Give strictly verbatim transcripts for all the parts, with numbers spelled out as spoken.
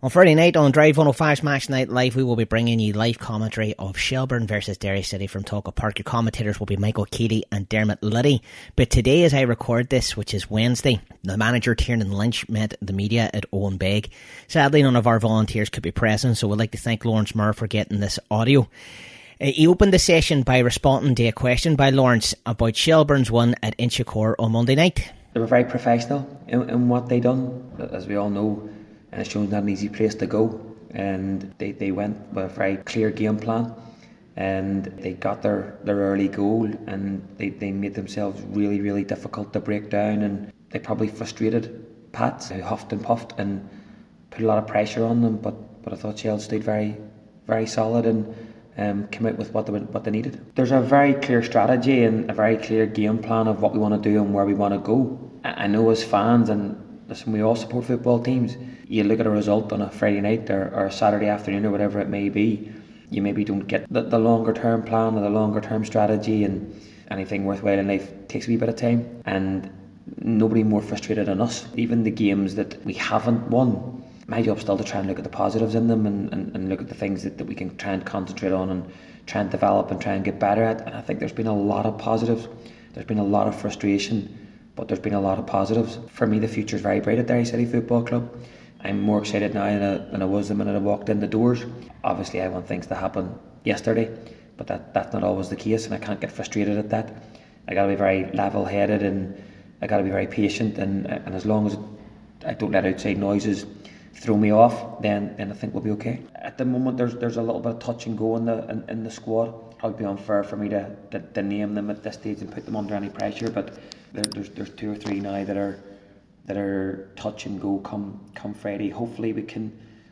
On Friday night on Drive one oh five's Match Night Live, we will be bringing you live commentary of Shelbourne versus Derry City from Talker Park. Your commentators will be Michael Keeley and Dermot Liddy. But today, as I record this, which is Wednesday, the manager Tiernan Lynch met the media at Owen Beg. Sadly, none of our volunteers could be present, so we'd like to thank Lawrence Murr for getting this audio. Uh, he opened the session by responding to a question by Lawrence about Shelbourne's win at Inchicore on Monday night. They were very professional in, in what they done, as we all know. And it's shown not an easy place to go, and they, they went with a very clear game plan, and they got their, their early goal, and they, they made themselves really really difficult to break down, and they probably frustrated Pats, who huffed and puffed and put a lot of pressure on them, but, but I thought Shell stayed very very solid and um, came out with what they, what they needed. There's a very clear strategy and a very clear game plan of what we want to do and where we want to go. I know as fans, and listen, we all support football teams, you look at a result on a Friday night or, or a Saturday afternoon or whatever it may be, you maybe don't get the, the longer term plan or the longer term strategy, and anything worthwhile in life takes a wee bit of time, and nobody more frustrated than us. Even the games that we haven't won, my job's still to try and look at the positives in them and, and, and look at the things that, that we can try and concentrate on and try and develop and try and get better at. And I think there's been a lot of positives. There's been a lot of frustration, but there's been a lot of positives. For me, the future's very bright at Derry City Football Club. I'm more excited now than I, than I was the minute I walked in the doors. Obviously, I want things to happen yesterday, but that, that's not always the case, and I can't get frustrated at that. I got to be very level-headed, and I got to be very patient, and and as long as I don't let outside noises throw me off, then then I think we'll be okay. At the moment, there's there's a little bit of touch and go in the in, in the squad. It would be unfair for me to, to to name them at this stage and put them under any pressure, but there, there's there's two or three now that are. that are touch and go come come Friday. Hopefully we can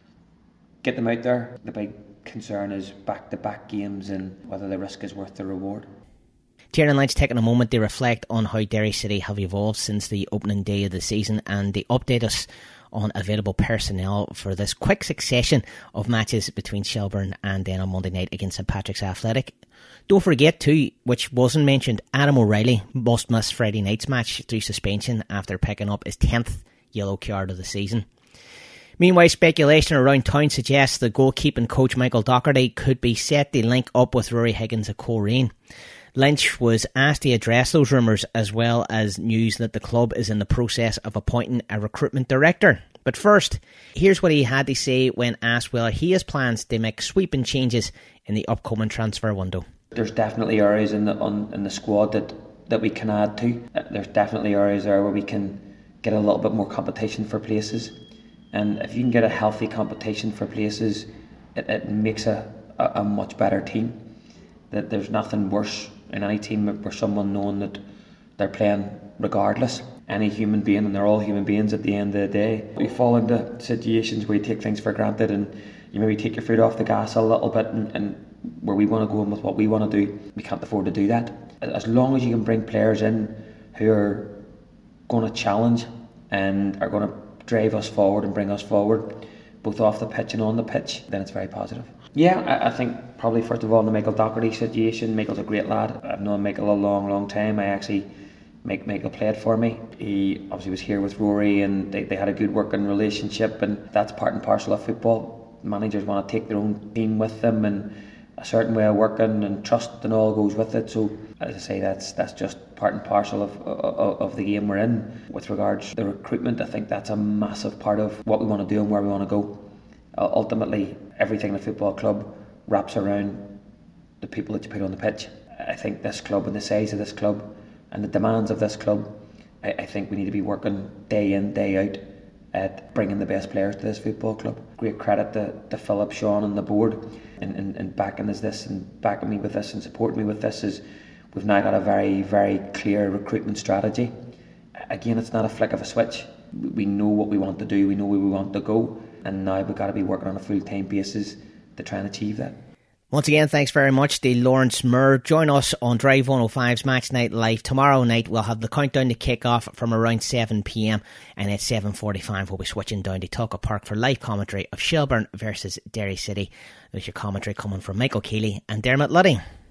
get them out there. The big concern is back-to-back games and whether the risk is worth the reward. Tiernan Lynch taking a moment to reflect on how Derry City have evolved since the opening day of the season, and they update us on available personnel for this quick succession of matches between Shelbourne and then on Monday night against St Patrick's Athletic. Don't forget too, which wasn't mentioned, Adam O'Reilly must miss Friday night's match through suspension after picking up his tenth yellow card of the season. Meanwhile, speculation around town suggests the goalkeeping coach Michael Docherty could be set to link up with Rory Higgins at Coleraine. Lynch was asked to address those rumours, as well as news that the club is in the process of appointing a recruitment director. But first, here's what he had to say when asked whether he has plans to make sweeping changes in the upcoming transfer window. There's definitely areas in the on, in the squad that, that we can add to. There's definitely areas there where we can get a little bit more competition for places. And if you can get a healthy competition for places, it, it makes a, a, a much better team. That there's nothing worse in any team where someone knowing that they're playing regardless. Any human being, and they're all human beings at the end of the day. We fall into situations where you take things for granted and you maybe take your foot off the gas a little bit, and, and where we want to go and with what we want to do, we can't afford to do that. As long as you can bring players in who are going to challenge and are going to drive us forward and bring us forward, both off the pitch and on the pitch, then it's very positive. Yeah, I, I think probably first of all in the Michael Docherty situation. Michael's a great lad. I've known Michael a long, long time. I actually, Mike, Michael played for me. He obviously was here with Rory, and they, they had a good working relationship, and that's part and parcel of football. Managers want to take their own team with them, and a certain way of working and trust and all goes with it. So as I say, that's that's just part and parcel of, of of the game we're in. With regards to the recruitment, I think that's a massive part of what we want to do and where we want to go. Uh, ultimately, everything in a football club wraps around the people that you put on the pitch. I think this club and the size of this club and the demands of this club, I, I think we need to be working day in, day out at bringing the best players to this football club. Great credit to, to Philip, Sean and the board in, in, in backing us this and backing me with this and supporting me with this. Is we've now got a very, very clear recruitment strategy. Again, it's not a flick of a switch. We know what we want to do, we know where we want to go, and now we've got to be working on a full-time basis to try and achieve that. Once again, thanks very much to Lawrence Murr. Join us on Drive one oh five's Match Night Live. Tomorrow night we'll have the countdown to kick off from around seven p.m, and at seven forty-five we'll be switching down to Talker Park for live commentary of Shelbourne versus Derry City. There's your commentary coming from Michael Keeley and Dermot Liddy.